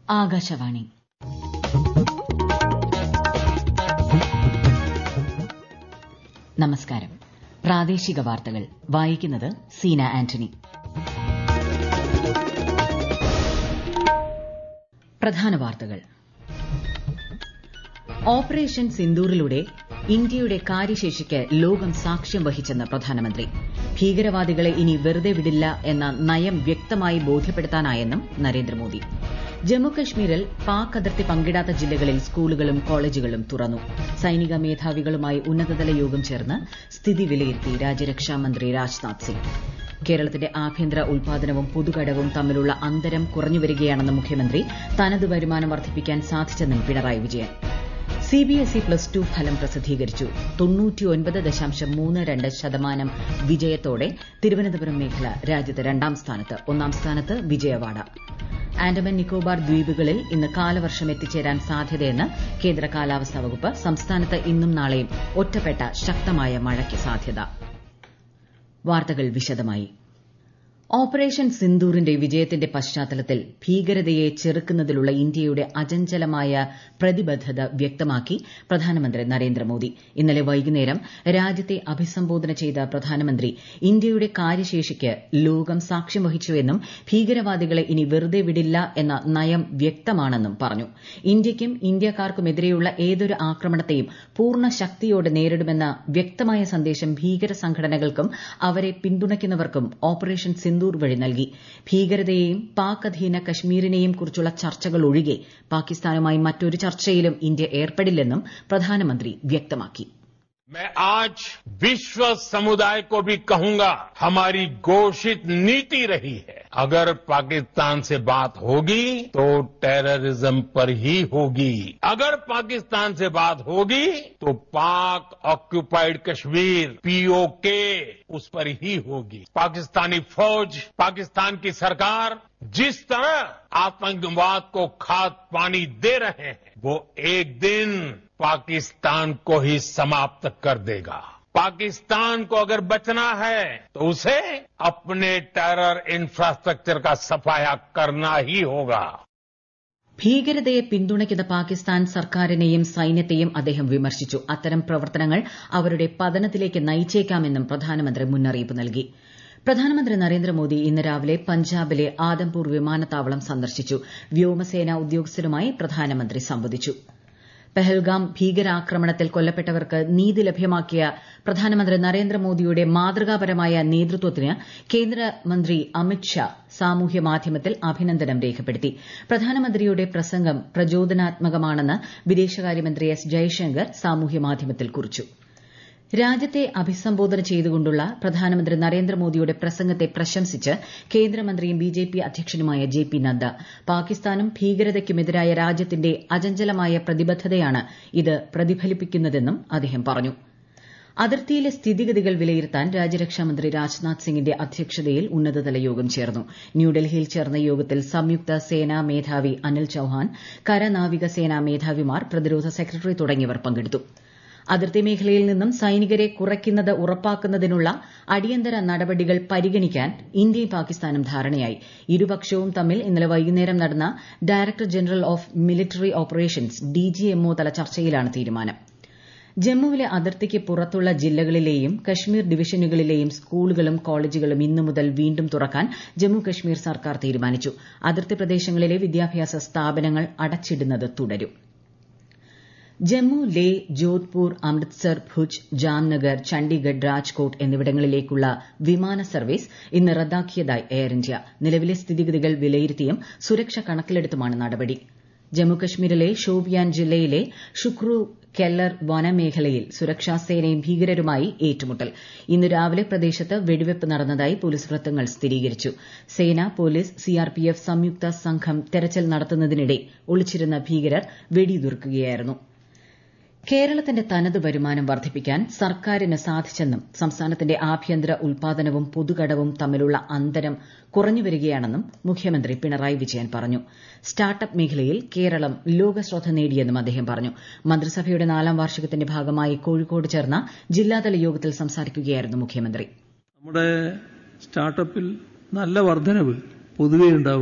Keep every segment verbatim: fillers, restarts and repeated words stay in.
ആകാശവാണി. നമസ്കാരം. പ്രാദേശിക വാർത്തകൾ വായിക്കുന്നത് സീന ആന്റണി. പ്രധാന വാർത്തകൾ. ഓപ്പറേഷൻ സിന്ദൂറിലൂടെ ഇന്ത്യയുടെ കാര്യശേഷിക്ക് ലോകം സാക്ഷ്യം വഹിച്ചെന്ന് പ്രധാനമന്ത്രി. ഭീകരവാദികളെ ഇനി വെറുതെ വിടില്ല എന്ന നയം വ്യക്തമായി ബോധ്യപ്പെടുത്താനായെന്നും നരേന്ദ്രമോദി. ജമ്മുകശ്മീരിൽ പാക് അതിർത്തി പങ്കിടാത്ത ജില്ലകളിൽ സ്കൂളുകളും കോളേജുകളും തുറന്നു. സൈനിക മേധാവികളുമായി ഉന്നതതല യോഗം ചേർന്ന് സ്ഥിതി വിലയിരുത്തി രാജ്യരക്ഷാമന്ത്രി രാജ്നാഥ് സിംഗ്. കേരളത്തിന്റെ ആഭ്യന്തര ഉൽപാദനവും പൊതുകടവും തമ്മിലുള്ള അന്തരം കുറഞ്ഞുവരികയാണെന്ന് മുഖ്യമന്ത്രി. തനത് വരുമാനം വർദ്ധിപ്പിക്കാൻ സാധിച്ചെന്നും Pinarayi Vijayan. CBSE plus two ഫലം പ്രസിദ്ധീകരിച്ചു. തൊണ്ണൂറ്റിയൊൻപത് ദശാംശം മൂന്ന് രണ്ട് ശതമാനം വിജയത്തോടെ തിരുവനന്തപുരം മേഖല രാജ്യത്ത് രണ്ടാം സ്ഥാനത്ത്. ഒന്നാം സ്ഥാനത്ത് വിജയവാഡ. ആൻഡമാൻ നിക്കോബാർ ദ്വീപുകളിൽ ഇന്ന് കാലവർഷം എത്തിച്ചേരാൻ സാധ്യതയെന്ന് കേന്ദ്ര കാലാവസ്ഥാ വകുപ്പ്. സംസ്ഥാനത്ത് ഇന്നും നാളെയും ഒറ്റപ്പെട്ട ശക്തമായ മഴയ്ക്ക് സാധ്യത. വാർത്തകൾ വിശദമായി. ഓപ്പറേഷൻ സിന്ദൂറിന്റെ വിജയത്തിന്റെ പശ്ചാത്തലത്തിൽ ഭീകരതയെ ചെറുക്കുന്നതിലുള്ള ഇന്ത്യയുടെ അചഞ്ചലമായ പ്രതിബദ്ധത വ്യക്തമാക്കി പ്രധാനമന്ത്രി നരേന്ദ്രമോദി. ഇന്നലെ വൈകുന്നേരം രാജ്യത്തെ അഭിസംബോധന ചെയ്ത പ്രധാനമന്ത്രി ഇന്ത്യയുടെ കാര്യശേഷിക്ക് ലോകം സാക്ഷ്യം വഹിച്ചുവെന്നും ഭീകരവാദികളെ ഇനി വെറുതെ വിടില്ല എന്ന നയം വ്യക്തമാണെന്നും പറഞ്ഞു. ഇന്ത്യയ്ക്കും ഇന്ത്യക്കാർക്കുമെതിരെയുള്ള ഏതൊരു ആക്രമണത്തെയും പൂർണ്ണ ശക്തിയോടെ നേരിടുമെന്ന വ്യക്തമായ സന്ദേശം ഭീകര സംഘടനകൾക്കും അവരെ പിന്തുണയ്ക്കുന്നവർക്കും ഓപ്പറേഷൻ സിന്ദൂർ വഴി നൽകി. ഭീകരതയെയും പാക് അധീന കശ്മീരിനെയും കുറിച്ചുള്ള ചർച്ചകൾ ഒഴികെ പാകിസ്ഥാനുമായി മറ്റൊരു ചർച്ചയിലും ഇന്ത്യ ഏർപ്പെടില്ലെന്നും പ്രധാനമന്ത്രി വ്യക്തമാക്കി. मैं आज विश्व समुदाय को भी कहूंगा, हमारी घोषित नीति रही है, अगर पाकिस्तान से बात होगी तो टेररिज्म पर ही होगी. अगर पाकिस्तान से बात होगी तो पाक ऑक्यूपाइड कश्मीर पीओके उस पर ही होगी. पाकिस्तानी फौज, पाकिस्तान की सरकार जिस तरह आतंकवाद को खाद पानी दे रहे हैं, वो एक दिन पाकिस्तान को ही समाप्त कर देगा. पाकिस्तान को अगर बचना है तो उसे अपने टेरर इंफ्रास्ट्रक्चर का सफाया करना ही होगा. ഭീകരതയെ പിന്തുണയ്ക്കുന്ന പാകിസ്ഥാൻ സർക്കാരിനെയും സൈന്യത്തെയും അദ്ദേഹം വിമർശിച്ചു. അത്തരം പ്രവർത്തനങ്ങൾ അവരുടെ പതനത്തിലേക്ക് നയിച്ചേക്കാമെന്നും പ്രധാനമന്ത്രി മുന്നറിയിപ്പ് നൽകി. പ്രധാനമന്ത്രി നരേന്ദ്രമോദി ഇന്ന് രാവിലെ പഞ്ചാബിലെ ആദംപൂർ വിമാനത്താവളം സന്ദർശിച്ചു. വ്യോമസേനാ ഉദ്യോഗസ്ഥരുമായി പ്രധാനമന്ത്രി സംവദിച്ചു. പെഹൽഗാം ഭീകരാക്രമണത്തിൽ കൊല്ലപ്പെട്ടവർക്ക് നീതി ലഭ്യമാക്കിയ പ്രധാനമന്ത്രി നരേന്ദ്രമോദിയുടെ മാതൃകാപരമായ നേതൃത്വത്തിന് കേന്ദ്രമന്ത്രി അമിത് ഷാ സാമൂഹ്യ മാധ്യമത്തിൽ അഭിനന്ദനം രേഖപ്പെടുത്തി. പ്രധാനമന്ത്രിയുടെ പ്രസംഗം പ്രചോദനാത്മകമാണെന്ന് വിദേശകാര്യമന്ത്രി എസ് ജയശങ്കർ സാമൂഹ്യ മാധ്യമത്തിൽ കുറിച്ചു. രാജ്യത്തെ അഭിസംബോധന ചെയ്തുകൊണ്ടുള്ള പ്രധാനമന്ത്രി നരേന്ദ്രമോദിയുടെ പ്രസംഗത്തെ പ്രശംസിച്ച് കേന്ദ്രമന്ത്രിയും ബിജെപി അധ്യക്ഷനുമായ ജെ പി നദ്ദ. പാകിസ്ഥാനും ഭീകരതയ്ക്കുമെതിരായ രാജ്യത്തിന്റെ അചഞ്ചലമായ പ്രതിബദ്ധതയാണ് ഇത് പ്രതിഫലിപ്പിക്കുന്നതെന്നും അദ്ദേഹം പറഞ്ഞു. അതിർത്തിയിലെ സ്ഥിതിഗതികൾ വിലയിരുത്താൻ രാജ്യരക്ഷാമന്ത്രി രാജ്നാഥ് സിംഗിന്റെ അധ്യക്ഷതയിൽ ഉന്നതതല യോഗം ചേർന്നു. ന്യൂഡൽഹിയിൽ ചേർന്ന യോഗത്തിൽ സംയുക്ത സേനാ മേധാവി അനിൽ ചൌഹാൻ, കരനാവിക സേനാ മേധാവിമാർ, പ്രതിരോധ സെക്രട്ടറി തുടങ്ങിയവർ പങ്കെടുത്തു. അതിർത്തി മേഖലയിൽ നിന്നും സൈനികരെ കുറയ്ക്കുന്നത് ഉറപ്പാക്കുന്നതിനുള്ള അടിയന്തര നടപടികൾ പരിഗണിക്കാൻ ഇന്ത്യയും പാകിസ്ഥാനും ധാരണയായി. ഇരുപക്ഷവും തമ്മിൽ ഇന്നലെ വൈകുന്നേരം നടന്ന director general of military operations DGMO തല ചർച്ചയിലാണ് തീരുമാനം. ജമ്മുവിലെ അതിർത്തിക്ക് പുറത്തുള്ള ജില്ലകളിലെയും കശ്മീർ ഡിവിഷനുകളിലെയും സ്കൂളുകളും കോളേജുകളും ഇന്നു മുതൽ വീണ്ടും തുറക്കാൻ ജമ്മു കശ്മീർ സർക്കാർ തീരുമാനിച്ചു. അതിർത്തി പ്രദേശങ്ങളിലെ വിദ്യാഭ്യാസ സ്ഥാപനങ്ങൾ അടച്ചിടുന്നത് തുടരും. ജമ്മു, ലേ, ജോധ്പൂർ, അമൃത്സർ, ഭുജ്, ജാംനഗർ, ചണ്ഡിഗഡ്, രാജ്കോട്ട് എന്നിവിടങ്ങളിലേക്കുള്ള വിമാന സർവീസ് ഇന്ന് റദ്ദാക്കിയതായി എയർ ഇന്ത്യ. നിലവിലെ സ്ഥിതിഗതികൾ വിലയിരുത്തിയും സുരക്ഷ കണക്കിലെടുത്തുമാണ് നടപടി. ജമ്മുകശ്മീരിലെ ഷോപിയാൻ ജില്ലയിലെ ഷുക്രു കെല്ലർ വനമേഖലയിൽ സുരക്ഷാസേനയും ഭീകരരുമായി ഏറ്റുമുട്ടൽ. ഇന്ന് രാവിലെ പ്രദേശത്ത് വെടിവെപ്പ് നടന്നതായി പോലീസ് വൃത്തങ്ങൾ സ്ഥിരീകരിച്ചു. സേന, പോലീസ്, സിആർപിഎഫ് സംയുക്ത സംഘം തെരച്ചിൽ നടത്തുന്നതിനിടെ ഒളിച്ചിരുന്ന ഭീകരർ വെടിയുതിർക്കുകയായിരുന്നു. കേരളത്തിന്റെ തനത് വരുമാനം വർദ്ധിപ്പിക്കാൻ സർക്കാരിന് സാധിച്ചെന്നും സംസ്ഥാനത്തിന്റെ ആഭ്യന്തര ഉൽപാദനവും പൊതുകടവും തമ്മിലുള്ള അന്തരം കുറഞ്ഞുവരികയാണെന്നും മുഖ്യമന്ത്രി പിണറായി വിജയൻ പറഞ്ഞു. സ്റ്റാർട്ടപ്പ് മേഖലയിൽ കേരളം ലോകശ്രദ്ധ നേടിയെന്നും അദ്ദേഹം പറഞ്ഞു. മന്ത്രിസഭയുടെ നാലാം വാർഷികത്തിന്റെ ഭാഗമായി കോഴിക്കോട് ചേർന്ന ജില്ലാതല യോഗത്തിൽ സംസാരിക്കുകയായിരുന്നു മുഖ്യമന്ത്രി. നമ്മുടെ സ്റ്റാർട്ടപ്പിൽ നല്ല വർധനവ് പൊതുവെ ഉണ്ടാവുകയാണ്.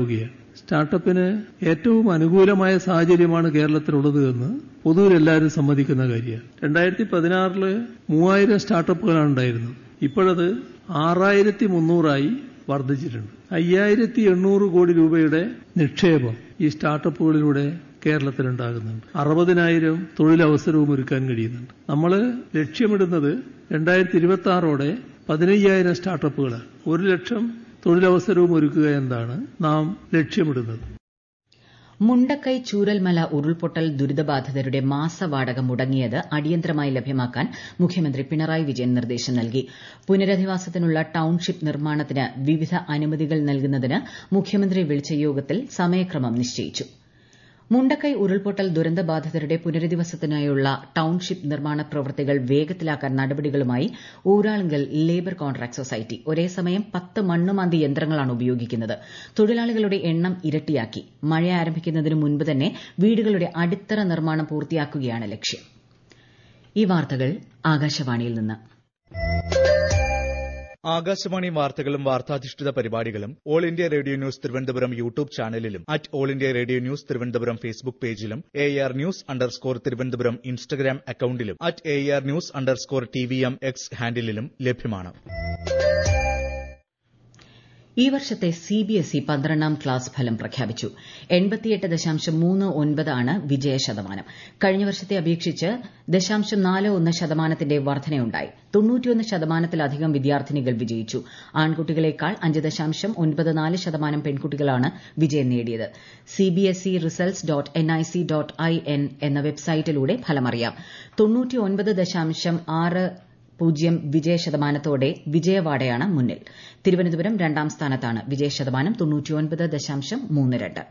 സ്റ്റാർട്ടപ്പിന് ഏറ്റവും അനുകൂലമായ സാഹചര്യമാണ് കേരളത്തിലുള്ളത് എന്ന് പൊതുവിൽ എല്ലാവരും സമ്മതിക്കുന്ന കാര്യമാണ്. രണ്ടായിരത്തി പതിനാറില് മൂവായിരം സ്റ്റാർട്ടപ്പുകളാണ് ഉണ്ടായിരുന്നത്. ഇപ്പോഴത് ആറായിരത്തി മുന്നൂറായി വർദ്ധിച്ചിട്ടുണ്ട്. അയ്യായിരത്തി എണ്ണൂറ് കോടി രൂപയുടെ നിക്ഷേപം ഈ സ്റ്റാർട്ടപ്പുകളിലൂടെ കേരളത്തിലുണ്ടാകുന്നുണ്ട്. അറുപതിനായിരം തൊഴിലവസരവും ഒരുക്കാൻ കഴിയുന്നുണ്ട്. നമ്മൾ ലക്ഷ്യമിടുന്നത് രണ്ടായിരത്തി ഇരുപത്തി ആറോടെ പതിനയ്യായിരം സ്റ്റാർട്ടപ്പുകളാണ്. ഒരു ലക്ഷം തൊഴിലവസരവും ഒരുക്കുക എന്നതാണ് നാം ലക്ഷ്യമിടുന്നത്. മുണ്ടക്കൈ ചൂരൽമല ഉരുൾപൊട്ടൽ ദുരിതബാധിതരുടെ മാസവാടക മുടങ്ങിയത് അടിയന്തരമായി ലഭ്യമാക്കാൻ മുഖ്യമന്ത്രി പിണറായി വിജയൻ നിർദ്ദേശം നൽകി. പുനരധിവാസത്തിനുള്ള ടൌൺഷിപ്പ് നിർമ്മാണത്തിന് വിവിധ അനുമതികൾ നൽകുന്നതിന് മുഖ്യമന്ത്രി വിളിച്ച യോഗത്തിൽ സമയക്രമം നിശ്ചയിച്ചു. മുണ്ടക്കൈ ഉരുൾപൊട്ടൽ ദുരന്തബാധിതരുടെ പുനരധിവാസത്തിനായുള്ള ടൌൺഷിപ്പ് നിർമ്മാണ പ്രവൃത്തികൾ വേഗത്തിലാക്കാൻ നടപടികളുമായി ഊരാളുങ്കൽ ലേബർ കോൺട്രാക്ട് സൊസൈറ്റി ഒരേ സമയം പത്ത് മണ്ണുമാന്തി യന്ത്രങ്ങളാണ് ഉപയോഗിക്കുന്നത്. തൊഴിലാളികളുടെ എണ്ണം ഇരട്ടിയാക്കി. മഴ ആരംഭിക്കുന്നതിന് മുൻപ് തന്നെ വീടുകളുടെ അടിത്തറ നിർമ്മാണം പൂർത്തിയാക്കുകയാണ് ലക്ഷ്യം. ഈ വാർത്തകൾ ആകാശവാണിയിൽ നിന്ന്. ആകാശവാണി വാർത്തകളും വാർത്താധിഷ്ഠിത പരിപാടികളും all India radio news Thiruvananthapuram YouTube ചാനലിലും at all India radio news Thiruvananthapuram Facebook പേജിലും A R news underscore Thiruvananthapuram Instagram അക്കൌണ്ടിലും at A R news underscore T V M X ഹാൻഡിലും ലഭ്യമാണ്. ഈ വർഷത്തെ സിബിഎസ്ഇ പന്ത്രണ്ടാം ക്ലാസ് ഫലം പ്രഖ്യാപിച്ചു. എൺപത്തിയെട്ട് ദശാംശം മൂന്ന് ഒൻപതാണ് വിജയശതമാനം. കഴിഞ്ഞ വർഷത്തെ അപേക്ഷിച്ച് ദശാംശം നാല് ഒന്ന് ശതമാനത്തിന്റെ വർധനയുണ്ടായി. തൊണ്ണൂറ്റിയൊന്ന് ശതമാനത്തിലധികം വിദ്യാർത്ഥിനികൾ വിജയിച്ചു. ആൺകുട്ടികളേക്കാൾ അഞ്ച് ദശാംശം ഒൻപത് നാല് ശതമാനം പെൺകുട്ടികളാണ് വിജയം നേടിയത്. CBSE results dot N I C dot I N എന്ന വെബ്സൈറ്റിലൂടെ ഫലമറിയാം. തൊണ്ണൂറ്റിയൊൻപത് ദശാംശം ആറ് പൂജ്യം വിജയശതമാനത്തോടെ വിജയവാഡയാണ് മുന്നിൽ. തിരുവനന്തപുരം രണ്ടാം സ്ഥാനത്താണ്. വിജയശതമാനം തൊണ്ണൂറ്റിയൊൻപത് ദശാംശം മൂന്ന് രണ്ട്.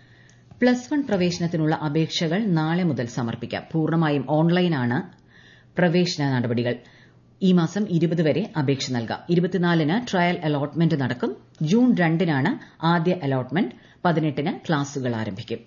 പ്ലസ് വൺ പ്രവേശനത്തിനുള്ള അപേക്ഷകൾ നാളെ മുതൽ സമർപ്പിക്കാം. പൂർണ്ണമായും ഓൺലൈനാണ് പ്രവേശന നടപടികൾ. ഈ മാസം ഇരുപത് വരെ അപേക്ഷ നൽകാം. ഇരുപത്തിനാലിന് ട്രയൽ അലോട്ട്മെന്റ് നടക്കും. ജൂൺ രണ്ടിനാണ് ആദ്യ അലോട്ട്മെന്റ്. പതിനെട്ടിന് ക്ലാസുകൾ ആരംഭിക്കും.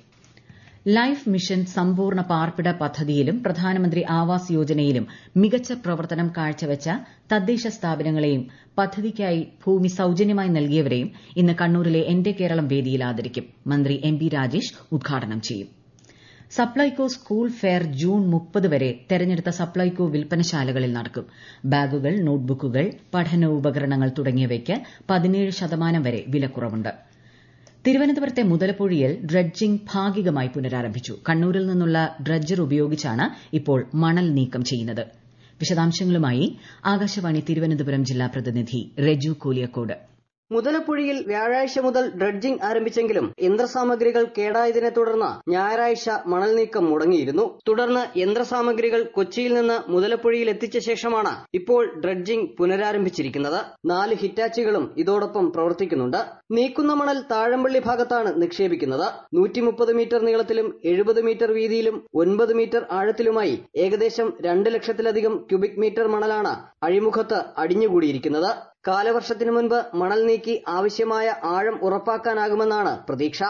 ലൈഫ് മിഷൻ സമ്പൂർണ്ണ പാർപ്പിട പദ്ധതിയിലും പ്രധാനമന്ത്രി ആവാസ് യോജനയിലും മികച്ച പ്രവർത്തനം കാഴ്ചവെച്ച തദ്ദേശ സ്ഥാപനങ്ങളെയും പദ്ധതിക്കായി ഭൂമി സൌജന്യമായി നൽകിയവരെയും ഇന്ന് കണ്ണൂരിലെ എന്റെ കേരളം വേദിയിൽ ആദരിക്കും. മന്ത്രി എം പി രാജേഷ് ഉദ്ഘാടനം ചെയ്യും. സപ്ലൈകോ സ്കൂൾ ഫെയർ ജൂൺ മുപ്പത് വരെ തെരഞ്ഞെടുത്ത സപ്ലൈകോ വിൽപ്പനശാലകളിൽ നടക്കും. ബാഗുകൾ, നോട്ട്ബുക്കുകൾ, പഠനോപകരണങ്ങൾ തുടങ്ങിയവയ്ക്ക് പതിനേഴ് ശതമാനം വരെ വിലക്കുറവുണ്ട്. തിരുവനന്തപുരത്തെ മുതലപ്പുഴയിൽ ഡ്രഡ്ജിംഗ് ഭാഗികമായി പുനരാരംഭിച്ചു. കണ്ണൂരിൽ നിന്നുള്ള ഡ്രഡ്ജർ ഉപയോഗിച്ചാണ് ഇപ്പോൾ മണൽ നീക്കം ചെയ്യുന്നത്. വിശദാംശങ്ങളുമായി ആകാശവാണി തിരുവനന്തപുരം ജില്ലാ പ്രതിനിധി രജു കോലിയക്കോട്. മുതലപ്പുഴയിൽ വ്യാഴാഴ്ച മുതൽ ഡ്രഡ്ജിംഗ് ആരംഭിച്ചെങ്കിലും യന്ത്രസാമഗ്രികൾ കേടായതിനെ തുടർന്ന് ഞായറാഴ്ച മണൽ നീക്കം മുടങ്ങിയിരുന്നു. തുടർന്ന് യന്ത്രസാമഗ്രികൾ കൊച്ചിയിൽ നിന്ന് മുതലപ്പുഴയിൽ എത്തിച്ച ശേഷമാണ് ഇപ്പോൾ ഡ്രഡ്ജിംഗ് പുനരാരംഭിച്ചിരിക്കുന്നത്. നാല് ഹിറ്റാച്ചികളും ഇതോടൊപ്പം പ്രവർത്തിക്കുന്നുണ്ട്. നീക്കുന്ന മണൽ താഴമ്പള്ളി ഭാഗത്താണ് നിക്ഷേപിക്കുന്നത്. നൂറ്റി മുപ്പത് മീറ്റർ നീളത്തിലും എഴുപത് മീറ്റർ വീതിയിലും ഒൻപത് മീറ്റർ ആഴത്തിലുമായി ഏകദേശം രണ്ട് ലക്ഷത്തിലധികം ക്യൂബിക് മീറ്റർ മണലാണ് അഴിമുഖത്ത് അടിഞ്ഞുകൂടിയിരിക്കുന്നത്. കാലവർഷത്തിനു മുൻപ് മണൽ നീക്കി ആവശ്യമായ ആഴം ഉറപ്പാക്കാനാകുമെന്നാണ് പ്രതീക്ഷ.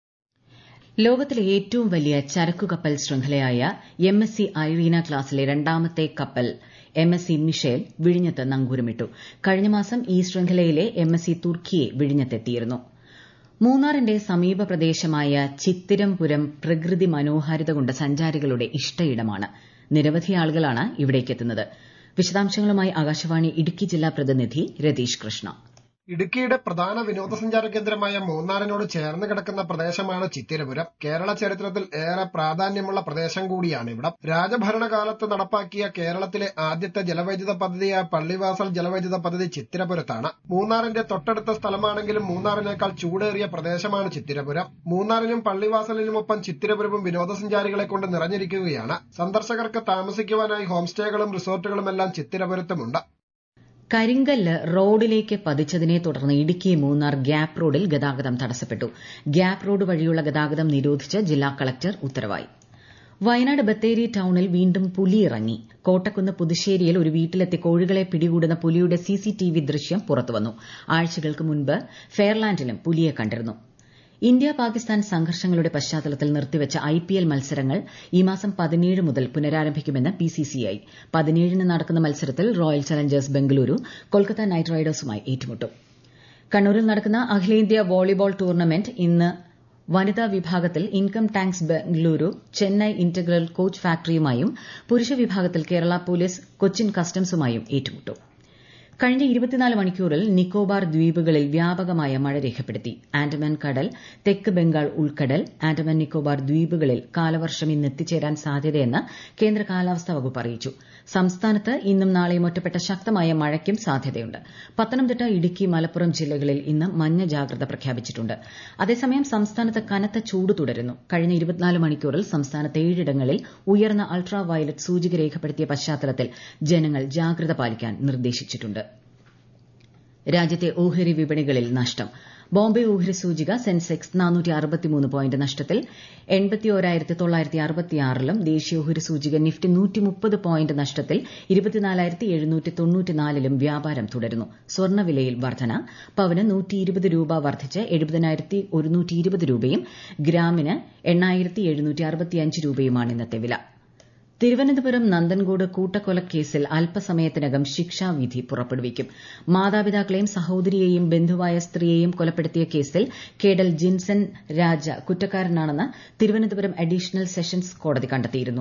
ലോകത്തിലെ ഏറ്റവും വലിയ ചരക്കു കപ്പൽ ശൃംഖലയായ എം എസ് സി ഐറീന ക്ലാസിലെ രണ്ടാമത്തെ കപ്പൽ എം എസ് സി മിഷേൽ വിഴിഞ്ഞത്ത് നങ്കൂരമിട്ടു. കഴിഞ്ഞ മാസം ഈ ശൃംഖലയിലെ എം എസ് സി തുർക്കിയെ വിഴിഞ്ഞത്തെത്തിയിരുന്നു. മൂന്നാറിന്റെ സമീപ പ്രദേശമായ ചിത്തിരംപുരം പ്രകൃതി മനോഹാരിത കൊണ്ട് സഞ്ചാരികളുടെ ഇഷ്ടയിടമാണ്. നിരവധി ആളുകളാണ് ഇവിടേക്കെത്തുന്നത്. വിശദാംശങ്ങളുമായി ആകാശവാണി ഇടുക്കി ജില്ലാ പ്രതിനിധി രതീഷ് കൃഷ്ണ. ഇടുക്കിയുടെ പ്രധാന വിനോദസഞ്ചാര കേന്ദ്രമായ മൂന്നാറിനോട് ചേർന്ന് കിടക്കുന്ന പ്രദേശമാണ് ചിത്തിരപുരം. കേരള ചരിത്രത്തിൽ ഏറെ പ്രാധാന്യമുള്ള പ്രദേശം കൂടിയാണ് ഇവിടം. രാജഭരണകാലത്ത് നടപ്പാക്കിയ കേരളത്തിലെ ആദ്യത്തെ ജലവൈദ്യുത പദ്ധതിയായ പള്ളിവാസൽ ജലവൈദ്യുത പദ്ധതി ചിത്തിരപുരത്താണ്. മൂന്നാറിന്റെ തൊട്ടടുത്ത സ്ഥലമാണെങ്കിലും മൂന്നാറിനേക്കാൾ ചൂടേറിയ പ്രദേശമാണ് ചിത്തിരപുരം. മൂന്നാറിനും പള്ളിവാസലിനുമൊപ്പം ചിത്തിരപുരവും വിനോദസഞ്ചാരികളെ കൊണ്ട് നിറഞ്ഞിരിക്കുകയാണ്. സന്ദർശകർക്ക് താമസിക്കുവാനായി ഹോം സ്റ്റേകളും റിസോർട്ടുകളുമെല്ലാം ചിത്തിരപുരത്തുമുണ്ട്. കരിങ്കല്ല് റോഡിലേക്ക് പതിച്ചതിനെ തുടർന്ന് ഇടുക്കി മൂന്നാർ ഗ്യാപ് റോഡിൽ ഗതാഗതം തടസ്സപ്പെട്ടു. ഗ്യാപ് റോഡ് വഴിയുള്ള ഗതാഗതം നിരോധിച്ച് ജില്ലാ കളക്ടർ ഉത്തരവായി. വയനാട് ബത്തേരി ടൌണിൽ വീണ്ടും പുലി ഇറങ്ങി. കോട്ടക്കുന്ന് പുതുശ്ശേരിയിൽ ഒരു വീട്ടിലെത്തി കോഴികളെ പിടികൂടുന്ന പുലിയുടെ സിസിടിവി ദൃശ്യം പുറത്തുവന്നു. ആഴ്ചകൾക്ക് മുൻപ് ഫെയർലാൻഡിലും പുലിയെ കണ്ടിരുന്നു. ഇന്ത്യ പാകിസ്ഥാൻ സംഘർഷങ്ങളുടെ പശ്ചാത്തലത്തിൽ നിർത്തിവച്ച ഐപിഎൽ മത്സരങ്ങൾ ഈ മാസം പതിനേഴ് മുതൽ പുനരാരംഭിക്കുമെന്ന് ബിസിസിഐ. പതിനേഴിന് നടക്കുന്ന മത്സരത്തിൽ royal challengers Bengaluru Kolkata knight റൈഡേഴ്സുമായി ഏറ്റുമുട്ടും. കണ്ണൂരിൽ നടക്കുന്ന അഖിലേന്ത്യാ വോളിബോൾ ടൂർണമെന്റ് ഇന്ന് വനിതാ വിഭാഗത്തിൽ income tax Bengaluru Chennai integral coach ഫാക്ടറിയുമായും പുരുഷ വിഭാഗത്തിൽ കേരള പോലീസ് കൊച്ചിൻ കസ്റ്റംസുമായും ഏറ്റുമുട്ടും. കഴിഞ്ഞ ഇരുപത്തിനാല് മണിക്കൂറിൽ നിക്കോബാർ ദ്വീപുകളിൽ വ്യാപകമായ മഴ രേഖപ്പെടുത്തി. ആൻഡമാൻ കടൽ, തെക്ക് ബംഗാൾ ഉൾക്കടൽ, ആൻഡമാൻ നിക്കോബാർ ദ്വീപുകളിൽ കാലവർഷം ഇന്ന് എത്തിച്ചേരാൻ സാധ്യതയെന്ന് കേന്ദ്ര കാലാവസ്ഥാ വകുപ്പ് അറിയിച്ചു. സംസ്ഥാനത്ത് ഇന്നും നാളെയും ഒറ്റപ്പെട്ട ശക്തമായ മഴയ്ക്കും സാധ്യതയുണ്ട്. പത്തനംതിട്ട, ഇടുക്കി, മലപ്പുറം ജില്ലകളിൽ ഇന്ന് മഞ്ഞ ജാഗ്രത പ്രഖ്യാപിച്ചിട്ടുണ്ട്. അതേസമയം സംസ്ഥാനത്ത് കനത്ത ചൂട് തുടരുന്നു. കഴിഞ്ഞ ഇരുപത്തിനാല് മണിക്കൂറിൽ സംസ്ഥാനത്ത് ഏഴിടങ്ങളിൽ ഉയർന്ന അൾട്രാ വയലറ്റ് സൂചിക രേഖപ്പെടുത്തിയ പശ്ചാത്തലത്തിൽ ജനങ്ങൾ ജാഗ്രത പാലിക്കാൻ നിർദ്ദേശിച്ചിട്ടുണ്ട്. രാജ്യത്തെ ഓഹരി വിപണികളിൽ നഷ്ടം. ബോംബെ ഓഹരി സൂചിക സെൻസെക്സ് നാനൂറ്റി അറുപത്തിമൂന്ന് പോയിന്റ് നഷ്ടത്തിൽ എൺപത്തിയോരായിരത്തി തൊള്ളായിരത്തി അറുപത്തിയാറിലും ദേശീയ ഓഹരി സൂചിക നിഫ്റ്റി നൂറ്റി മുപ്പത് പോയിന്റ് നഷ്ടത്തിൽ ഇരുപത്തിനാലായിരത്തി എഴുന്നൂറ്റി തൊണ്ണൂറ്റിനാലിലും വ്യാപാരം തുടരുന്നു. സ്വർണ്ണവിലയിൽ വർധന. പവന് നൂറ്റി ഇരുപത് രൂപ വർദ്ധിച്ച് എഴുപതിനായിരത്തി ഒരുന്നൂറ്റി ഇരുപത് രൂപയും ഗ്രാമിന് എണ്ണായിരത്തി എഴുന്നൂറ്റി അറുപത്തിയഞ്ച് രൂപയുമാണ് ഇന്നത്തെ വില. തിരുവനന്തപുരം നന്ദൻകോട് കൂട്ടക്കൊലക്കേസിൽ അല്പസമയത്തിനകം ശിക്ഷാവിധി പുറപ്പെടുവിക്കും. മാതാപിതാക്കളെയും സഹോദരിയെയും ബന്ധുവായ സ്ത്രീയെയും കൊലപ്പെടുത്തിയ കേസിൽ കേഡൽ ജിൻസൺ രാജ കുറ്റക്കാരനാണെന്ന് തിരുവനന്തപുരം അഡീഷണൽ സെഷൻസ് കോടതി കണ്ടെത്തിയിരുന്നു.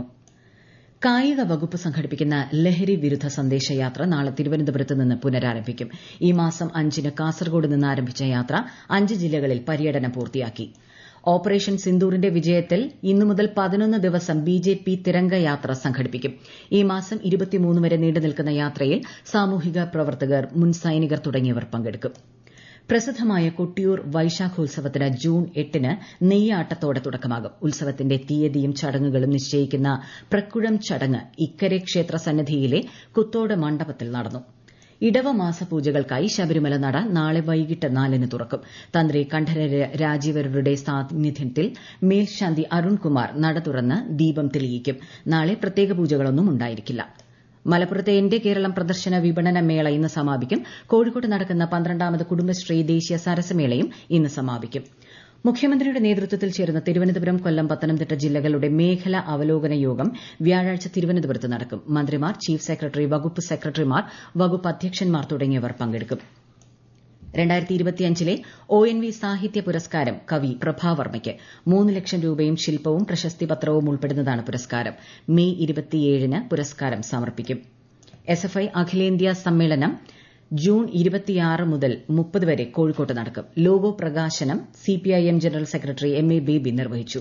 കായിക വകുപ്പ് സംഘടിപ്പിക്കുന്ന ലഹരി വിരുദ്ധ സന്ദേശയാത്ര നാളെ തിരുവനന്തപുരത്ത് നിന്ന് പുനരാരംഭിക്കും. ഈ മാസം അഞ്ചിന് കാസർഗോഡ് നിന്ന് ആരംഭിച്ച യാത്ര അഞ്ച് ജില്ലകളിൽ പര്യടനം പൂർത്തിയാക്കി. ഓപ്പറേഷൻ സിന്ദൂറിന്റെ വിജയത്തിൽ ഇന്നു മുതൽ പതിനൊന്ന് ദിവസം ബി ജെ പി തിരംഗയാത്ര സംഘടിപ്പിക്കും. ഈ മാസം ഇരുപത്തിമൂന്ന് വരെ നീണ്ടുനിൽക്കുന്ന യാത്രയിൽ സാമൂഹിക പ്രവർത്തകർ, മുൻ സൈനികർ തുടങ്ങിയവർ പങ്കെടുക്കും. പ്രസിദ്ധമായ കൊട്ടിയൂർ വൈശാഖോത്സവത്തിന് ജൂൺ എട്ടിന് നെയ്യാട്ടത്തോടെ തുടക്കമാകും. ഉത്സവത്തിന്റെ തീയതിയും ചടങ്ങുകളും നിശ്ചയിക്കുന്ന പ്രക്കുഴം ചടങ്ങ് ഇക്കരെ ക്ഷേത്ര സന്നിധിയിലെ കുത്തോട് മണ്ഡപത്തിൽ നടന്നു. ഇടവമാസ പൂജകൾക്കായി ശബരിമല നട നാളെ വൈകിട്ട് നാലിന് തുറക്കും. തന്ത്രി കണ്ഠര രാജീവരുടെ സാന്നിധ്യത്തിൽ മേൽശാന്തി അരുൺകുമാർ നട തുറന്ന് ദീപം തെളിയിക്കും. നാളെ പ്രത്യേക പൂജകളൊന്നും ഉണ്ടായിരിക്കില്ല. മലപ്പുറത്തെ എന്റെ കേരളം പ്രദർശന വിപണന മേള ഇന്ന് സമാപിക്കും. കോഴിക്കോട്ട് നടക്കുന്ന പന്ത്രണ്ടാമത് കുടുംബശ്രീ ദേശീയ സരസമേളയും ഇന്ന് സമാപിക്കും. മുഖ്യമന്ത്രിയുടെ നേതൃത്വത്തിൽ ചേരുന്ന തിരുവനന്തപുരം, കൊല്ലം, പത്തനംതിട്ട ജില്ലകളുടെ മേഖലാ അവലോകന യോഗം വ്യാഴാഴ്ച തിരുവനന്തപുരത്ത് നടക്കും. മന്ത്രിമാർ, ചീഫ് സെക്രട്ടറി, വകുപ്പ് സെക്രട്ടറിമാർ, വകുപ്പ് അധ്യക്ഷന്മാർ തുടങ്ങിയവർ പങ്കെടുക്കും. രണ്ടായിരത്തി ഇരുപത്തിയഞ്ചിലെ ഒ എൻ വി സാഹിത്യ പുരസ്കാരം കവി പ്രഭാവർമ്മയ്ക്ക് മൂന്ന് ലക്ഷം രൂപയും ശില്പവും പ്രശസ്തിപത്രവും ഉൾപ്പെടുന്നതാണ് പുരസ്കാരം. മെയ് ഇരുപത്തിയേഴിന് പുരസ്കാരം സമർപ്പിക്കും. എസ് എഫ് ഐ അഖിലേന്ത്യാ സമ്മേളനം ജൂൺ ഇരുപത്തിയാറ് മുതൽ മുപ്പത് വരെ കോഴിക്കോട്ട് നടക്കും. ലോഗോ പ്രകാശനം CPIM general secretary M A Baby നിർവഹിച്ചു.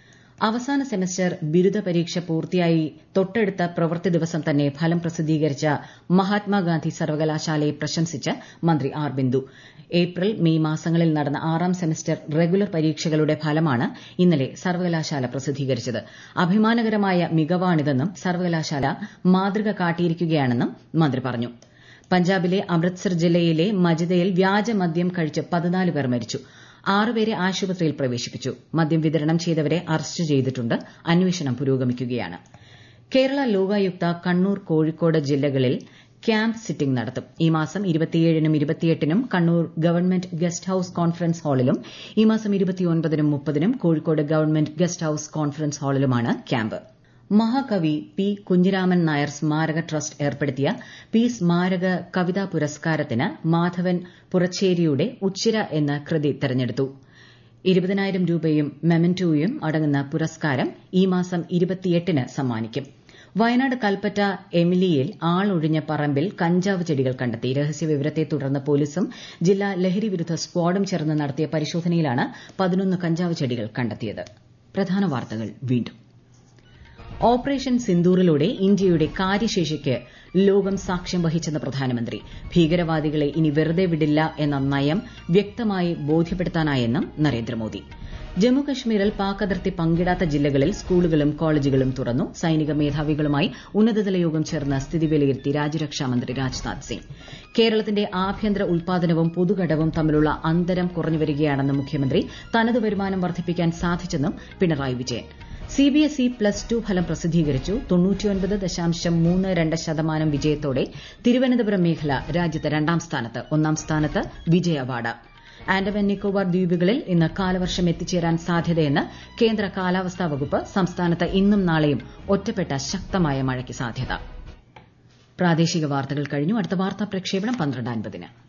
അവസാന സെമസ്റ്റർ ബിരുദ പരീക്ഷ പൂർത്തിയായി തൊട്ടടുത്ത പ്രവൃത്തി ദിവസം തന്നെ ഫലം പ്രസിദ്ധീകരിച്ച മഹാത്മാഗാന്ധി സർവകലാശാലയെ പ്രശംസിച്ച് മന്ത്രി ആർ ബിന്ദു. ഏപ്രിൽ, മെയ് മാസങ്ങളിൽ നടന്ന ആറാം സെമസ്റ്റർ റെഗുലർ പരീക്ഷകളുടെ ഫലമാണ് ഇന്നലെ സർവകലാശാല പ്രസിദ്ധീകരിച്ചത്. അഭിമാനകരമായ മികവാണിതെന്നും സർവകലാശാല മാതൃക കാട്ടിയിരിക്കുകയാണെന്നും മന്ത്രി പറഞ്ഞു. പഞ്ചാബിലെ അമൃത്സർ ജില്ലയിലെ മജിദയിൽ വ്യാജമദ്യം കഴിച്ച് പതിനാല് പേർ മരിച്ചു. ആറുപേരെ ആശുപത്രിയിൽ പ്രവേശിപ്പിച്ചു. മദ്യം വിതരണം ചെയ്തവരെ അറസ്റ്റ് ചെയ്തിട്ടുണ്ട്. അന്വേഷണം പുരോഗമിക്കുകയാണ്. കേരള ലോകായുക്ത കണ്ണൂർ, കോഴിക്കോട് ജില്ലകളിൽ ക്യാമ്പ് സിറ്റിംഗ് നടത്തും. ഈ മാസം ഇരുപത്തിയേഴിനും ഇരുപത്തിയെട്ടിനും Kannur government guest house conference ഹാളിലും ഈ മാസം ഇരുപത്തിയൊൻപതിനും മുപ്പതിനും Kozhikode government guest house conference ഹാളിലുമാണ് ക്യാമ്പ്. മഹാകവി പി കുഞ്ഞിരാമൻ നായർ സ്മാരക ട്രസ്റ്റ് ഏർപ്പെടുത്തിയ പി സ്മാരക കവിതാ പുരസ്കാരത്തിന് മാധവൻ പുറച്ചേരിയുടെ ഉച്ചിര എന്ന കൃതി തെരഞ്ഞെടുത്തു. ഇരുപതിനായിരം രൂപയും മെമന്റോയും അടങ്ങുന്ന പുരസ്കാരം ഈ മാസം ഇരുപത്തിയെട്ടിന് സമ്മാനിക്കും. വയനാട് കൽപ്പറ്റ എമിലിയിൽ ആളൊഴിഞ്ഞ പറമ്പിൽ കഞ്ചാവ് ചെടികൾ കണ്ടെത്തി. രഹസ്യവിവരത്തെ തുടർന്ന് പോലീസും ജില്ലാ ലഹരി വിരുദ്ധ സ്ക്വാഡും ചേർന്ന് നടത്തിയ പരിശോധനയിലാണ് പതിനൊന്ന് കഞ്ചാവ് ചെടികൾ കണ്ടെത്തിയത്. പ്രധാന വാർത്തകൾ വീണ്ടും. ഓപ്പറേഷൻ സിന്ദൂറിലൂടെ ഇന്ത്യയുടെ കാര്യശേഷിക്ക് ലോകം സാക്ഷ്യം വഹിച്ചെന്ന് പ്രധാനമന്ത്രി. ഭീകരവാദികളെ ഇനി വെറുതെ വിടില്ല എന്ന നയം വ്യക്തമായി ബോധ്യപ്പെടുത്താനായെന്നും നരേന്ദ്രമോദി. ജമ്മുകശ്മീരിൽ പാക് അതിർത്തി പങ്കിടാത്ത ജില്ലകളിൽ സ്കൂളുകളും കോളേജുകളും തുറന്നു. സൈനിക മേധാവികളുമായി ഉന്നതതല യോഗം ചേർന്ന് സ്ഥിതി വിലയിരുത്തി രാജ്യരക്ഷാമന്ത്രി രാജ്നാഥ് സിംഗ്. കേരളത്തിന്റെ ആഭ്യന്തര ഉൽപാദനവും പൊതുകടവും തമ്മിലുള്ള അന്തരം കുറഞ്ഞുവരികയാണെന്ന് മുഖ്യമന്ത്രി. തനത് വരുമാനം വർദ്ധിപ്പിക്കാൻ സാധിച്ചെന്നും Pinarayi Vijayan. CBSE plus two ഫലം പ്രസിദ്ധീകരിച്ചു. തൊണ്ണൂറ്റിയൊൻപത് ദശാംശം മൂന്ന് രണ്ട് ശതമാനം വിജയത്തോടെ തിരുവനന്തപുരം മേഖല രാജ്യത്ത് രണ്ടാം സ്ഥാനത്ത്. ഒന്നാം സ്ഥാനത്ത് വിജയവാഡ. ആൻഡമാൻ നിക്കോബാർ ദ്വീപുകളിൽ ഇന്ന് കാലവർഷം എത്തിച്ചേരാൻ സാധ്യതയെന്ന് കേന്ദ്ര കാലാവസ്ഥാ വകുപ്പ്. സംസ്ഥാനത്ത് ഇന്നും നാളെയും ഒറ്റപ്പെട്ട ശക്തമായ മഴയ്ക്ക് സാധ്യത. പ്രാദേശിക വാർത്തകൾ കഴിഞ്ഞു. അടുത്ത വാർത്താ പ്രക്ഷേപണം പന്ത്രണ്ട് അൻപതിന്.